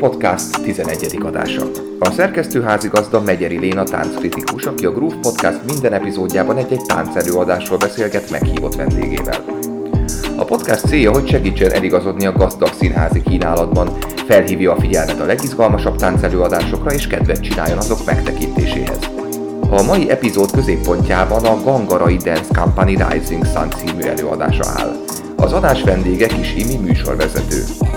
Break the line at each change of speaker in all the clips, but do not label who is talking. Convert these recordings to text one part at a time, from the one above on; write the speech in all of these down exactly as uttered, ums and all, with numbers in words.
Podcast tizenegyedik adása. A szerkesztőházigazda Megyeri Léna tánckritikus, aki a Groove Podcast minden epizódjában egy-egy táncelőadásról beszélget meghívott vendégével. A podcast célja, hogy segítsen eligazodni a gazdag színházi kínálatban, felhívja a figyelmet a legizgalmasabb táncelőadásokra és kedvet csináljon azok megtekintéséhez. A mai epizód középpontjában a Gangarai Dance Company Rising Sun című előadása áll. Az adás vendége Kis Imi műsorvezető.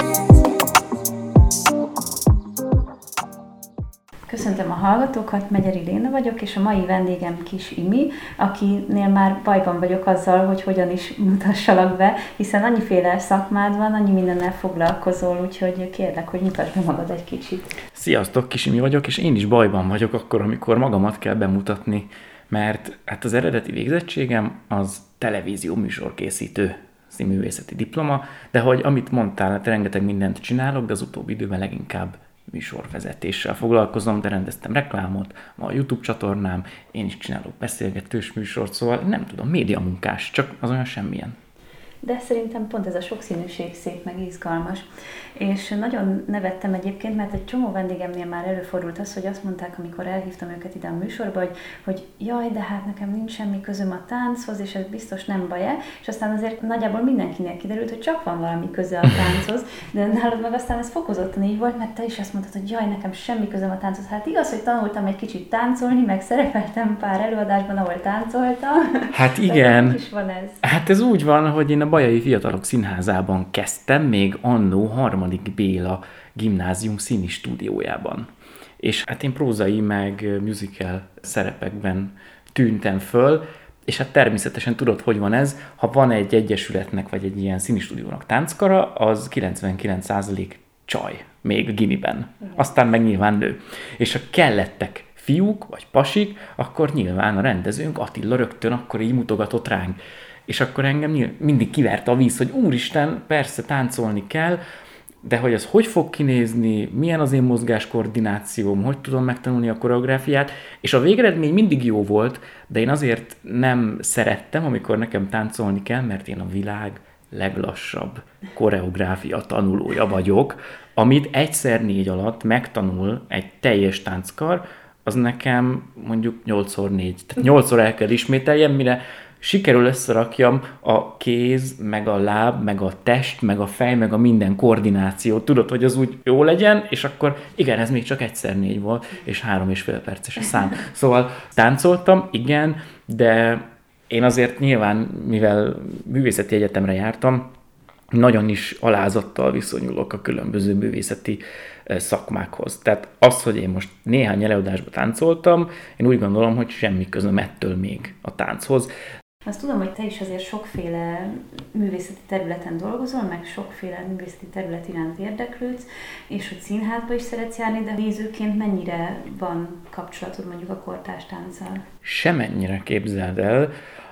Köszöntöm a hallgatókat, Megyeri Léna vagyok, és a mai vendégem Kis Imi, akinél már bajban vagyok azzal, hogy hogyan is mutassalak be, hiszen annyiféle szakmád van, annyi mindennel foglalkozol, úgyhogy kérlek, hogy mutasd be magad egy kicsit.
Sziasztok, Kis Imi vagyok, és én is bajban vagyok akkor, amikor magamat kell bemutatni, mert hát az eredeti végzettségem az televízió műsorkészítő színművészeti diploma, de hogy amit mondtál, hát rengeteg mindent csinálok, de az utóbbi időben leginkább műsorvezetéssel foglalkozom, de rendeztem reklámot, van a YouTube csatornám, én is csinálok beszélgetős műsort, szóval nem tudom, médiamunkás, csak az olyan semmilyen.
De szerintem pont ez a sokszínűség szép, meg izgalmas. És nagyon nevettem egyébként, mert egy csomó vendégemnél már előfordult az, hogy azt mondták, amikor elhívtam őket ide a műsorba, hogy, hogy jaj, de hát nekem nincs semmi közöm a tánchoz, és ez biztos nem baj-e. És aztán azért nagyjából mindenkinek kiderült, hogy csak van valami köze a tánchoz, de nálad meg aztán ez fokozottan így volt, mert te is azt mondtad, hogy jaj, nekem semmi közöm a tánchoz. Hát igaz, hogy tanultam egy kicsit táncolni, meg szerepeltem pár előadásban, ahol táncoltam.
Hát igen.
is van ez.
Hát ez úgy van, hogy én a Bajai Fiatalok Színházában kezdtem, még annó harmadik Béla gimnázium színi stúdiójában. És hát én prózai meg musical szerepekben tűntem föl, és hát természetesen tudod, hogy van ez, ha van egy egyesületnek vagy egy ilyen színi stúdiónak tánckara, az kilencvenkilenc százalék csaj, még gimiben. Aztán meg nyilván nő. És ha kellettek fiúk vagy pasik, akkor nyilván a rendezőnk Attila rögtön akkor így mutogatott ránk. És akkor engem mindig kiverte a víz, hogy úristen, persze táncolni kell, de hogy az hogy fog kinézni, milyen az én mozgáskoordinációm, hogy tudom megtanulni a koreográfiát, és a végeredmény mindig jó volt, de én azért nem szerettem, amikor nekem táncolni kell, mert én a világ leglassabb koreográfia tanulója vagyok, amit egyszer négy alatt megtanul egy teljes tánckar, az nekem mondjuk nyolcszor négy, tehát nyolcszor el kell ismételjem, mire sikerül összerakjam a kéz, meg a láb, meg a test, meg a fej, meg a minden koordinációt. Tudod, hogy az úgy jó legyen, és akkor igen, ez még csak egyszer négy volt, és három és fél perces a szám. Szóval táncoltam, igen, de én azért nyilván, mivel művészeti egyetemre jártam, nagyon is alázattal viszonyulok a különböző művészeti szakmákhoz. Tehát az, hogy én most néhány előadásban táncoltam, én úgy gondolom, hogy semmi közöm ettől még a tánchoz.
Azt tudom, hogy te is azért sokféle művészeti területen dolgozol, meg sokféle művészeti terület iránt érdeklődsz, és hogy színházba is szeretsz járni, de nézőként mennyire van kapcsolatod mondjuk a kortárs tánccal?
Semennyire, képzeld el.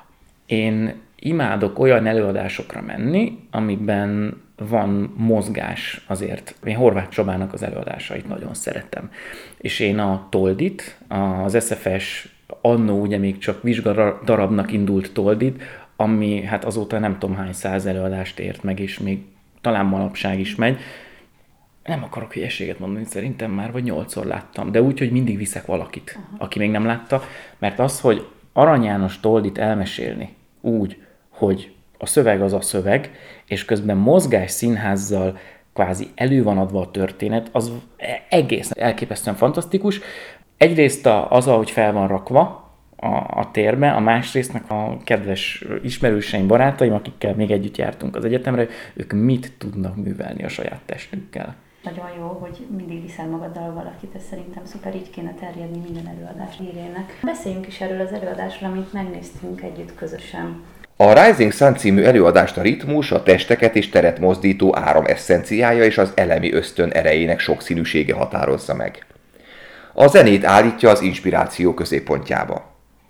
Én imádok olyan előadásokra menni, amiben van mozgás azért. Én Horváth Csabának az előadásait nagyon szeretem. És én a Toldit, az es ef es annó ugye még csak vizsgadarabnak indult Toldit, ami hát azóta nem tudom hány száz előadást ért meg, és még talán manapság is megy. Nem akarok hülyeséget mondani, szerintem már vagy nyolcszor láttam, de úgy, hogy mindig viszek valakit, aki még nem látta, mert az, hogy Arany János Toldit elmesélni úgy, hogy a szöveg az a szöveg, és közben mozgás színházzal kvázi elő van adva a történet, az egész elképesztően fantasztikus. Egyrészt az, ahogy fel van rakva a, a térbe, a másrésztnek a kedves ismerőseim, barátaim, akikkel még együtt jártunk az egyetemre, ők mit tudnak művelni a saját testükkel.
Nagyon jó, hogy mindig viszel magaddal valakit, ez szerintem szuper, így kéne terjedni minden előadás hírének. Beszéljünk is erről az előadásról, amit megnéztünk együtt közösen.
A Rising Sun című előadást a ritmus, a testeket és teret mozdító áram esszenciája és az elemi ösztön erejének sokszínűsége határozza meg. A zenét állítja az inspiráció középpontjába.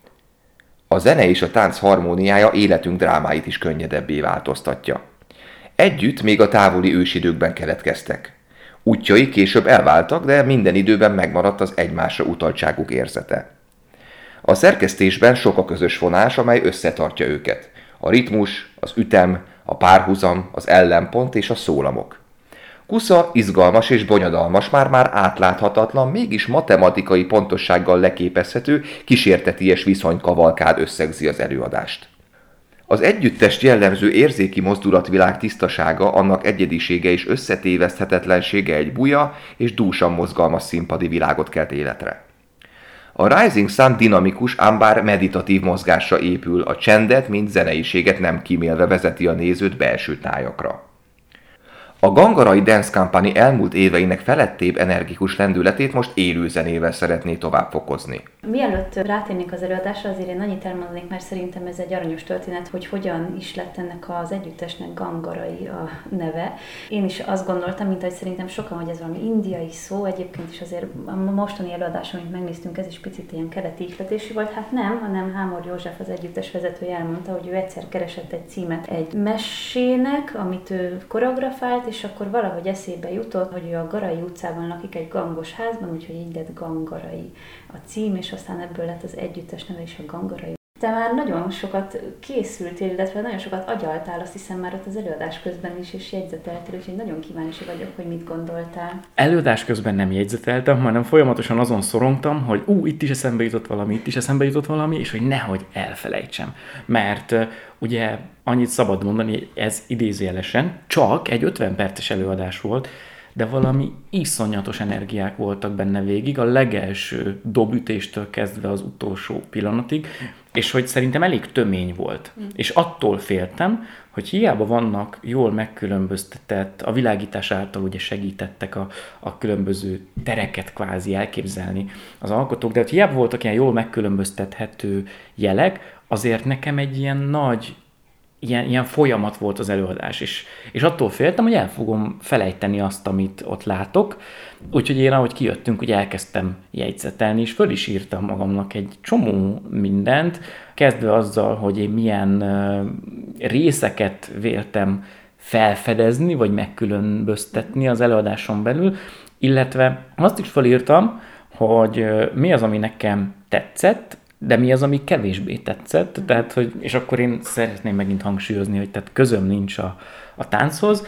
A zene és a tánc harmóniája életünk drámáit is könnyedebbé változtatja. Együtt még a távoli ősidőkben keletkeztek. Útjai később elváltak, de minden időben megmaradt az egymásra utaltságuk érzete. A szerkesztésben sok a közös vonás, amely összetartja őket. A ritmus, az ütem, a párhuzam, az ellenpont és a szólamok. Kusza izgalmas és bonyodalmas, már-már átláthatatlan, mégis matematikai pontossággal leképezhető, kísérteties viszonykavalkád összegzi az előadást. Az együttest jellemző érzéki mozdulatvilág tisztasága, annak egyedisége és összetéveszthetetlensége egy buja és dúsan mozgalmas színpadi világot kelt életre. A Rising Sun dinamikus, ám bár meditatív mozgásra épül, a csendet, mint zeneiséget nem kímélve vezeti a nézőt belső tájakra. A Gangarai Dance Company elmúlt éveinek felettébb energikus lendületét most élő zenével szeretné tovább fokozni.
Mielőtt rátérnénk az előadásra, azért én annyit elmondanék, mert szerintem ez egy aranyos történet, hogy hogyan is lett ennek az együttesnek Gangarai a neve. Én is azt gondoltam, mint ahogy szerintem sokan, hogy ez valami indiai szó, egyébként is azért a mostani előadás, amit megnéztünk, ez is picit ilyen keleti ihletésű volt. Hát nem, hanem Hámor József, az együttes vezetője elmondta, hogy ő egyszer keresett egy címet egy mesének, amit ő koreografált, és akkor valahogy eszébe jutott, hogy ő a Garai utcában lakik egy gangos házban, úgyhogy így lett Gangarai a cím, és aztán ebből lett az együttes neve is a Gangarai. Te már nagyon sokat készültél, illetve nagyon sokat agyaltál, azt hiszem már ott az előadás közben is, és jegyzeteltél, úgyhogy nagyon kíváncsi vagyok, hogy mit gondoltál.
Előadás közben nem jegyzeteltem, hanem folyamatosan azon szorongtam, hogy ú, itt is eszembe jutott valami, itt is eszembe jutott valami, és hogy nehogy elfelejtsem. Mert uh, ugye annyit szabad mondani, ez idézőjelesen csak egy ötven perces előadás volt, de valami iszonyatos energiák voltak benne végig, a legelső dobütéstől kezdve az utolsó pillanatig, és hogy szerintem elég tömény volt. Mm. És attól féltem, hogy hiába vannak jól megkülönböztetett, a világítás által ugye segítettek a, a különböző tereket kvázi elképzelni az alkotók, de hogy hiába voltak ilyen jól megkülönböztethető jelek, azért nekem egy ilyen nagy, Ilyen, ilyen folyamat volt az előadás, és, és attól féltem, hogy el fogom felejteni azt, amit ott látok. Úgyhogy én, ahogy kijöttünk, hogy elkezdtem jegyzetelni, és föl is írtam magamnak egy csomó mindent, kezdve azzal, hogy én milyen uh, részeket véltem felfedezni, vagy megkülönböztetni az előadáson belül, illetve azt is felírtam, hogy uh, mi az, ami nekem tetszett, de mi az, ami kevésbé tetszett, tehát, hogy, és akkor én szeretném megint hangsúlyozni, hogy tehát közöm nincs a, a tánchoz,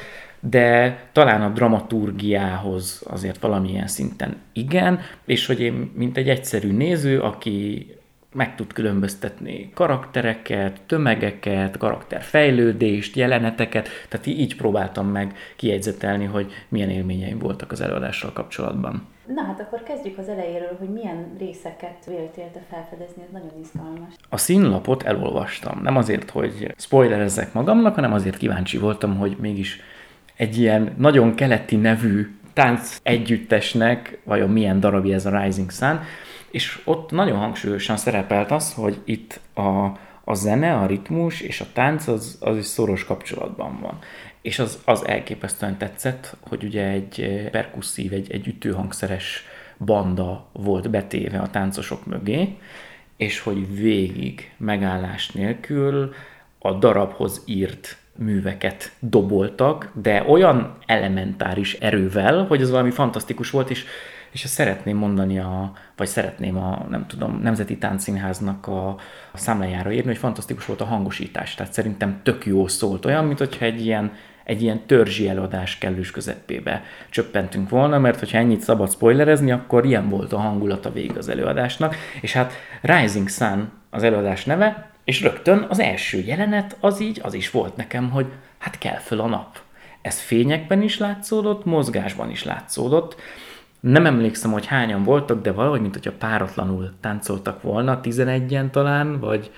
de talán a dramaturgiához azért valamilyen szinten igen, és hogy én, mint egy egyszerű néző, aki meg tud különböztetni karaktereket, tömegeket, karakterfejlődést, jeleneteket, tehát így próbáltam meg kijegyzetelni, hogy milyen élményeim voltak az előadással kapcsolatban.
Na hát akkor kezdjük az elejéről, hogy milyen részeket véltél te felfedezni, ez nagyon izgalmas.
A színlapot elolvastam, nem azért, hogy spoilerezzek magamnak, hanem azért kíváncsi voltam, hogy mégis egy ilyen nagyon keleti nevű tánc együttesnek vajon milyen darabja ez a Rising Sun, és ott nagyon hangsúlyosan szerepelt az, hogy itt a, a zene, a ritmus és a tánc az, az is szoros kapcsolatban van. És az, az elképesztően tetszett, hogy ugye egy perkusszív, egy, egy ütőhangszeres banda volt betéve a táncosok mögé, és hogy végig megállás nélkül a darabhoz írt műveket doboltak, de olyan elementáris erővel, hogy ez valami fantasztikus volt, és, és ezt szeretném mondani, a, vagy szeretném a, nem tudom, Nemzeti Táncszínháznak a, a számlájára írni, hogy fantasztikus volt a hangosítás, tehát szerintem tök jó szólt, olyan, mint hogyha egy ilyen egy ilyen törzsi előadás kellős közepébe csöppentünk volna, mert hogyha ennyit szabad spoilerezni, akkor ilyen volt a hangulata végig az előadásnak, és hát Rising Sun az előadás neve, és rögtön az első jelenet az így, az is volt nekem, hogy hát kell föl a nap. Ez fényekben is látszódott, mozgásban is látszódott. Nem emlékszem, hogy hányan voltak, de valahogy, mint hogyha páratlanul táncoltak volna, tizenegyen talán, vagy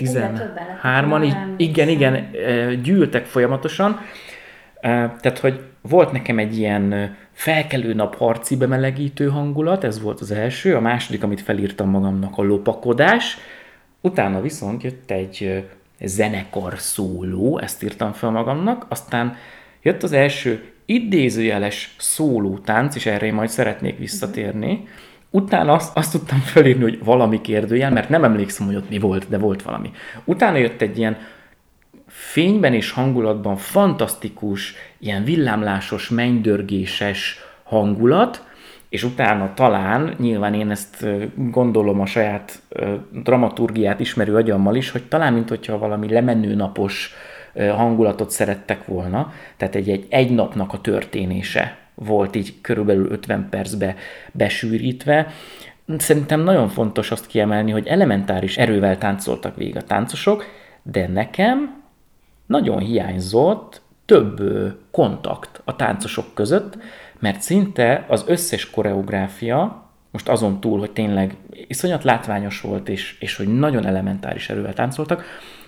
tizenhárman, igen, igen, gyűltek folyamatosan. Tehát, hogy volt nekem egy ilyen felkelő nap harci bemelegítő hangulat, ez volt az első, a második, amit felírtam magamnak, a lopakodás, utána viszont jött egy zenekar szóló, ezt írtam fel magamnak, aztán jött az első idézőjeles szóló tánc, és erre én majd szeretnék visszatérni, utána azt, azt tudtam felírni, hogy valami kérdőjel, mert nem emlékszem, hogy ott mi volt, de volt valami. Utána jött egy ilyen fényben és hangulatban fantasztikus, ilyen villámlásos, mennydörgéses hangulat, és utána talán, nyilván én ezt gondolom a saját dramaturgiát ismerő agyammal is, hogy talán, mint hogyha valami lemenő napos hangulatot szerettek volna, tehát egy, egy, egy napnak a történése volt így körülbelül ötven percbe besűrítve. Szerintem nagyon fontos azt kiemelni, hogy elementáris erővel táncoltak végig a táncosok, de nekem nagyon hiányzott több kontakt a táncosok között, mert szinte az összes koreográfia, most azon túl, hogy tényleg iszonyat látványos volt, és, és hogy nagyon elementáris erővel táncoltak,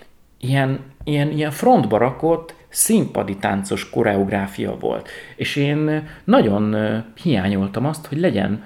ilyen, ilyen, ilyen frontba rakott, színpadi táncos koreográfia volt. És én nagyon hiányoltam azt, hogy legyen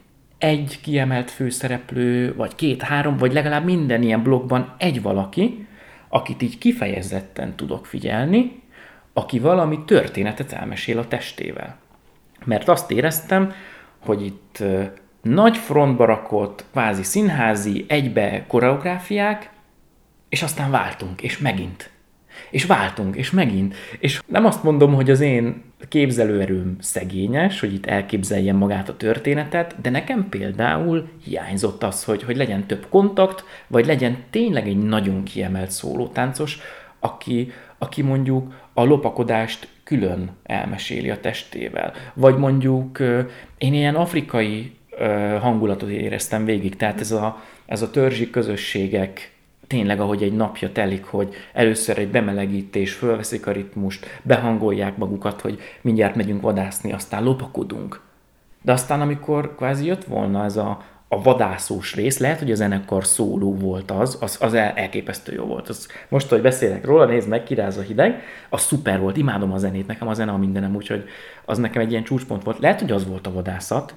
egy kiemelt főszereplő, vagy két-három, vagy legalább minden ilyen blokkban egy valaki, akit így kifejezetten tudok figyelni, aki valami történetet elmesél a testével. Mert azt éreztem, hogy itt nagy frontba rakott, kvázi színházi, egybe koreográfiák, és aztán váltunk, és megint. És váltunk, és megint. És nem azt mondom, hogy az én képzelőerőm szegényes, hogy itt elképzeljem magát a történetet, de nekem például hiányzott az, hogy, hogy legyen több kontakt, vagy legyen tényleg egy nagyon kiemelt szólótáncos, aki, aki mondjuk a lopakodást külön elmeséli a testével. Vagy mondjuk én ilyen afrikai hangulatot éreztem végig, tehát ez a, ez a törzsi közösségek, tényleg, ahogy egy napja telik, hogy először egy bemelegítés, fölveszik a ritmust, behangolják magukat, hogy mindjárt megyünk vadászni, aztán lopakodunk. De aztán, amikor kvázi jött volna ez a, a vadászós rész, lehet, hogy a zenekar szóló volt az, az, az elképesztő jó volt. Az, most, hogy beszélek róla, nézd meg, kiráz a hideg, az szuper volt, imádom a zenét, nekem a zene a mindenem, úgyhogy az nekem egy ilyen csúcspont volt. Lehet, hogy az volt a vadászat,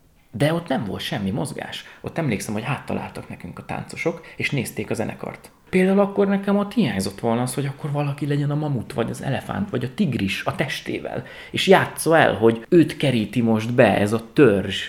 de ott nem volt semmi mozgás. Ott emlékszem, hogy háttaláltak nekünk a táncosok, és nézték a zenekart. Például akkor nekem ott hiányzott volna az, hogy akkor valaki legyen a mamut, vagy az elefánt, vagy a tigris a testével, és játssza el, hogy őt keríti most be ez a törzs.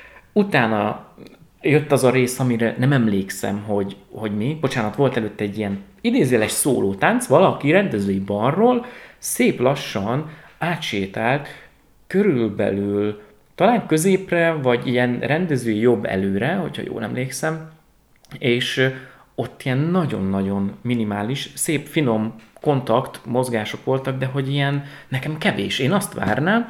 Utána jött az a rész, amire nem emlékszem, hogy, hogy mi. Bocsánat, volt előtt egy ilyen idézéles szólótánc, valaki rendezői balról szép lassan átsétált körülbelül talán középre, vagy ilyen rendezői jobb előre, hogyha jól emlékszem, és ott ilyen nagyon-nagyon minimális, szép, finom kontakt, mozgások voltak, de hogy ilyen nekem kevés. Én azt várnám,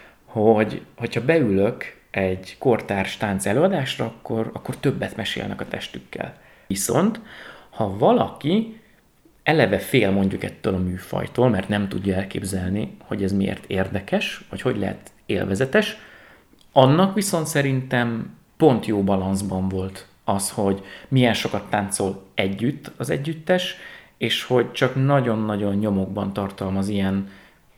hogy hogyha beülök egy kortárs tánc előadásra, akkor, akkor többet mesélnek a testükkel. Viszont, ha valaki eleve fél mondjuk ettől a műfajtól, mert nem tudja elképzelni, hogy ez miért érdekes, vagy hogy lehet élvezetes, annak viszont szerintem pont jó balanszban volt az, hogy milyen sokat táncol együtt az együttes, és hogy csak nagyon-nagyon nyomokban tartalmaz ilyen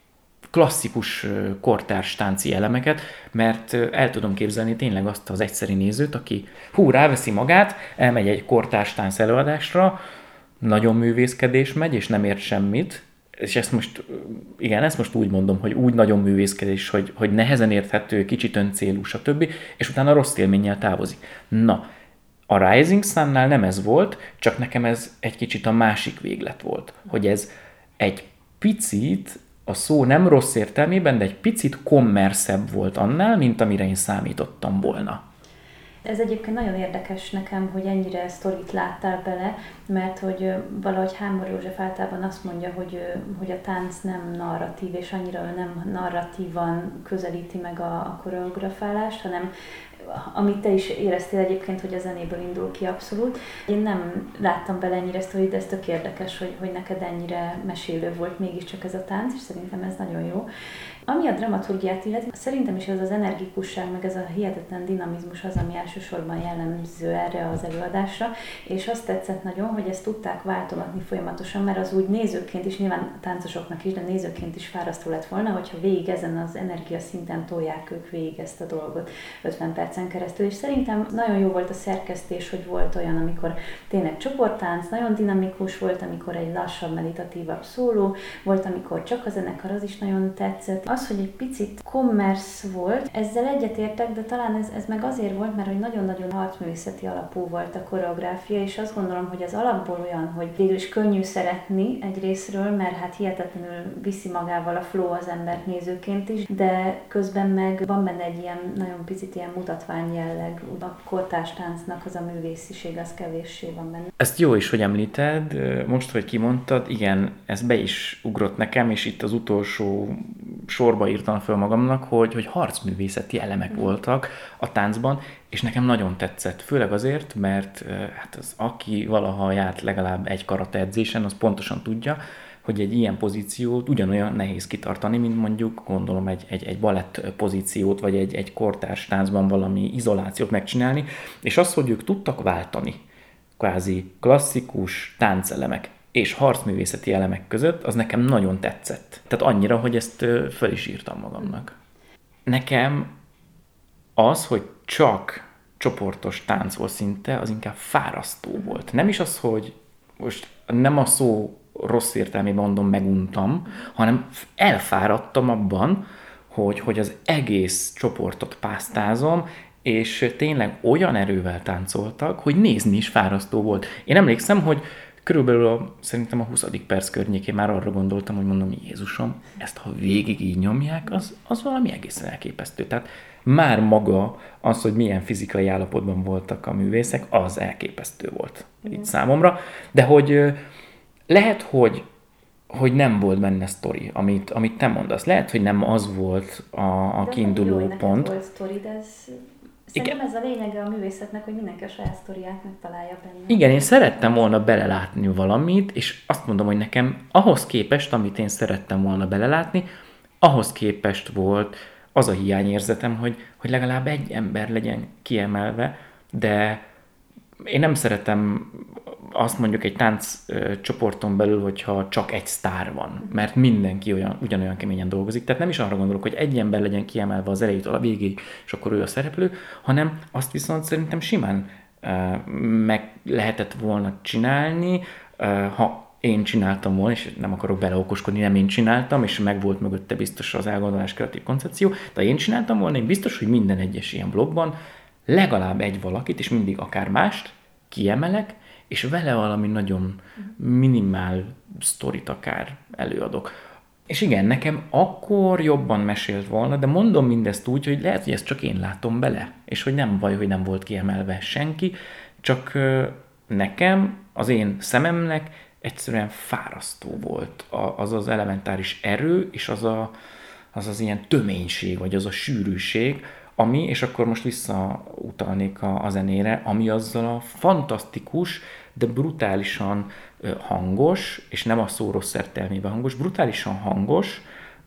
klasszikus kortárs tánci elemeket, mert el tudom képzelni tényleg azt az egyszeri nézőt, aki hú, ráveszi magát, elmegy egy kortárs tánc előadásra, nagyon művészkedés megy, és nem ért semmit, és ezt most, igen, ezt most úgy mondom, hogy úgy nagyon művészkedés, hogy, hogy nehezen érthető, kicsit öncélú, stb., és utána rossz élménnyel távozik. Na, a Rising Sun-nál nem ez volt, csak nekem ez egy kicsit a másik véglet volt, hogy ez egy picit, a szó nem rossz értelmében, de egy picit kommerszebb volt annál, mint amire én számítottam volna.
Ez egyébként nagyon érdekes nekem, hogy ennyire sztorit láttál bele, mert hogy valahogy Hámor József általában azt mondja, hogy, hogy a tánc nem narratív, és annyira nem narratívan közelíti meg a, a koreografálást, hanem amit te is éreztél egyébként, hogy a zenéből indul ki abszolút. Én nem láttam bele ennyire sztorit, de ez tök érdekes, hogy, hogy neked ennyire mesélő volt mégiscsak ez a tánc, és szerintem ez nagyon jó. Ami a dramaturgiát illeti, szerintem is ez az energikusság, meg ez a hihetetlen dinamizmus az, ami elsősorban jellemző erre az előadásra, és azt tetszett nagyon, hogy ezt tudták váltogatni folyamatosan, mert az úgy nézőként is, nyilván táncosoknak is, de nézőként is fárasztó lett volna, hogyha végig ezen az energiaszinten tolják ők végig ezt a dolgot ötven percen keresztül, és szerintem nagyon jó volt a szerkesztés, hogy volt olyan, amikor tényleg csoporttánc, nagyon dinamikus volt, amikor egy lassabb, meditatívabb szóló, volt, amikor csak a zenekar, az is nagyon tetszett. Az az, hogy egy picit commerce volt, ezzel egyetértek, de talán ez, ez meg azért volt, mert hogy nagyon-nagyon harcművészeti alapú volt a koreográfia, és azt gondolom, hogy az alapból olyan, hogy végül is könnyű szeretni egy részről, mert hát hihetetlenül viszi magával a flow az embert nézőként is, de közben meg van benne egy ilyen nagyon picit ilyen mutatvány jelleg, a kortárs táncnak az a művésziség, az kevéssé van benne.
Ezt jó is, hogy említed, most, hogy kimondtad, igen, ez be is ugrott nekem, és itt az utolsó sorba írtam föl magamnak, hogy, hogy harcművészeti elemek voltak a táncban, és nekem nagyon tetszett, főleg azért, mert hát az, aki valaha járt legalább egy karate edzésen, az pontosan tudja, hogy egy ilyen pozíciót ugyanolyan nehéz kitartani, mint mondjuk gondolom egy, egy, egy balett pozíciót, vagy egy, egy kortárs táncban valami izolációt megcsinálni, és az, hogy ők tudtak váltani kvázi klasszikus táncelemek és harcművészeti elemek között, az nekem nagyon tetszett. Tehát annyira, hogy ezt föl is írtam magamnak. Nekem az, hogy csak csoportos tánc volt szinte, az inkább fárasztó volt. Nem is az, hogy most nem a szó rossz értelmében mondom, meguntam, hanem elfáradtam abban, hogy, hogy az egész csoportot pásztázom, és tényleg olyan erővel táncoltak, hogy nézni is fárasztó volt. Én emlékszem, hogy körülbelül a, szerintem a huszadik perc környékén már arra gondoltam, hogy mondom, Jézusom, ezt ha végig így nyomják, az, az valami egészen elképesztő. Tehát már maga az, hogy milyen fizikai állapotban voltak a művészek, az elképesztő volt mm. itt számomra. De hogy lehet, hogy, hogy nem volt benne sztori, amit, amit te mondasz. Lehet, hogy nem az volt a, a kiinduló
jó,
pont.
Volt sztori, de ez... Szerintem ez a lényege a művészetnek, hogy mindenki a saját sztoriát megtalálja benne.
Igen, én szerettem volna belelátni valamit, és azt mondom, hogy nekem ahhoz képest, amit én szerettem volna belelátni, ahhoz képest volt az a hiányérzetem, hogy, hogy legalább egy ember legyen kiemelve, de én nem szeretem azt mondjuk egy tánc csoporton belül, hogyha csak egy sztár van, mert mindenki olyan, ugyanolyan keményen dolgozik, tehát nem is arra gondolok, hogy egy ember legyen kiemelve az elejétől a végéig, és akkor ő a szereplő, hanem azt viszont szerintem simán uh, meg lehetett volna csinálni, uh, ha én csináltam volna, és nem akarok beleokoskodni, nem én csináltam, és meg volt mögötte biztos az elgondolás, kreatív koncepció, de én csináltam volna, én biztos, hogy minden egyes ilyen blogban legalább egy valakit, és mindig akár mást kiemelek, és vele valami nagyon minimál sztorit akár előadok. És igen, nekem akkor jobban mesélt volna, de mondom mindezt úgy, hogy lehet, hogy ezt csak én látom bele, és hogy nem baj, hogy nem volt kiemelve senki, csak nekem, az én szememnek egyszerűen fárasztó volt az az elementáris erő, és az a, az, az ilyen töménység, vagy az a sűrűség, ami, és akkor most visszautalnék a, a zenére, ami azzal a fantasztikus, de brutálisan hangos, és nem a szó rossz értelmében hangos, brutálisan hangos,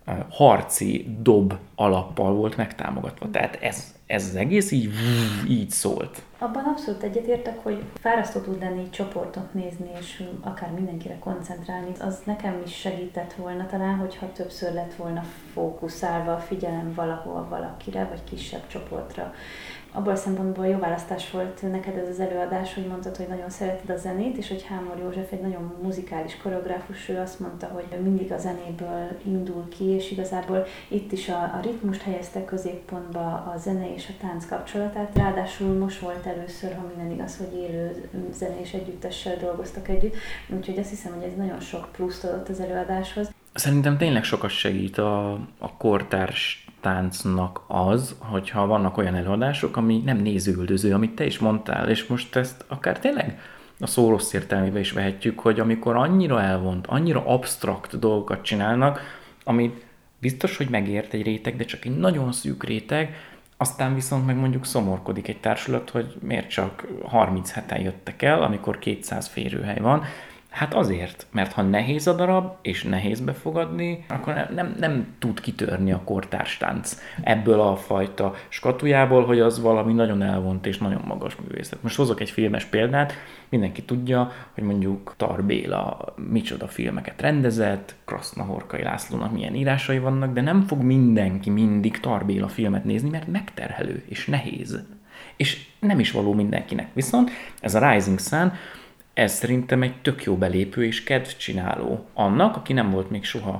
harci dob alappal volt megtámogatva. Tehát ez, ez az egész így, így szólt.
Abban abszolút egyetértek, hogy fárasztó tud lenni csoportot nézni, és akár mindenkire koncentrálni. Az nekem is segített volna talán, hogyha többször lett volna fókuszálva a figyelem valahol valakire, vagy kisebb csoportra. Abból a szempontból jó választás volt neked ez az előadás, hogy mondtad, hogy nagyon szereted a zenét, és hogy Hámor József egy nagyon muzikális koreográfus, ő azt mondta, hogy mindig a zenéből indul ki, és igazából itt is a, a ritmust helyezte középpontba, a zene és a tánc kapcsolatát. Ráadásul most volt először, ha minden igaz, hogy élő zenés együttessel dolgoztak együtt, úgyhogy azt hiszem, hogy ez nagyon sok pluszt adott az előadáshoz.
Szerintem tényleg sokat segít a, a kortárs táncnak az, hogyha vannak olyan előadások, ami nem nézőüldöző, amit te is mondtál, és most ezt akár tényleg a szó rossz értelmébe is vehetjük, hogy amikor annyira elvont, annyira absztrakt dolgokat csinálnak, amit biztos, hogy megért egy réteg, de csak egy nagyon szűk réteg, aztán viszont meg mondjuk szomorkodik egy társulat, hogy miért csak harminc heten jöttek el, amikor kétszáz férőhely van. Hát azért, mert ha nehéz a darab, és nehéz befogadni, akkor nem, nem tud kitörni a kortárs tánc ebből a fajta skatujából, hogy az valami nagyon elvont és nagyon magas művészet. Most hozok egy filmes példát, mindenki tudja, hogy mondjuk Tar Béla micsoda filmeket rendezett, Krasznahorkai Lászlónak milyen írásai vannak, de nem fog mindenki mindig Tar Béla filmet nézni, mert megterhelő és nehéz. És nem is való mindenkinek. Viszont ez a Rising Sun, ez szerintem egy tök jó belépő és kedvcsináló annak, aki nem volt még soha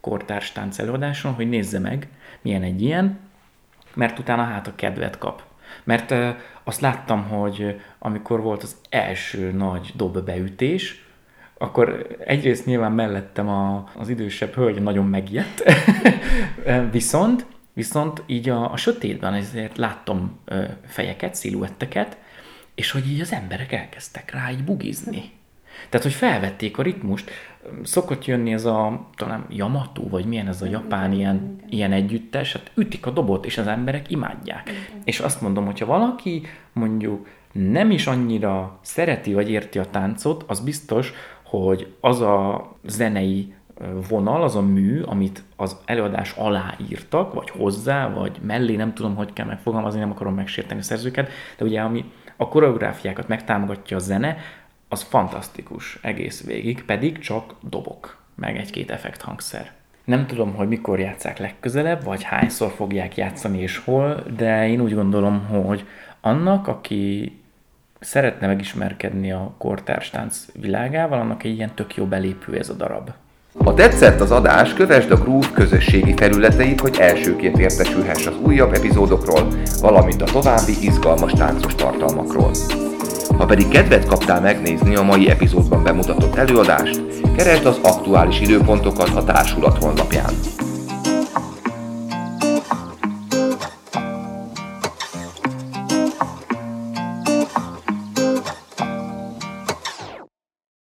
kortárs tánc előadáson, hogy nézze meg, milyen egy ilyen, mert utána hát a kedvet kap. Mert uh, azt láttam, hogy amikor volt az első nagy dobbeütés, akkor egyrészt nyilván mellettem a, az idősebb hölgy nagyon megijedt, viszont, viszont így a, a sötétben ezért láttam uh, fejeket, sziluetteket, és hogy így az emberek elkezdtek rá így bugizni. Tehát, hogy felvették a ritmust, szokott jönni ez a, talán Yamato, vagy milyen ez a japán ilyen, ilyen együttes, hát ütik a dobot, és az emberek imádják. Igen. És azt mondom, hogyha valaki mondjuk nem is annyira szereti, vagy érti a táncot, az biztos, hogy az a zenei vonal, az a mű, amit az előadás alá írtak, vagy hozzá, vagy mellé, nem tudom, hogy kell megfogalmazni, nem akarom megsérteni a szerzőket, de ugye ami a koreográfiákat megtámogatja a zene, az fantasztikus egész végig, pedig csak dobok, meg egy-két effekt hangszer. Nem tudom, hogy mikor játsszák legközelebb, vagy hányszor fogják játszani és hol, de én úgy gondolom, hogy annak, aki szeretne megismerkedni a kortárs tánc világával, annak egy ilyen tök jó belépő ez a darab.
Ha tetszett az adás, kövesd a Groove közösségi felületeit, hogy elsőként értesülhess az újabb epizódokról, valamint a további izgalmas táncos tartalmakról. Ha pedig kedvet kaptál megnézni a mai epizódban bemutatott előadást, keresd az aktuális időpontokat a társulat honlapján.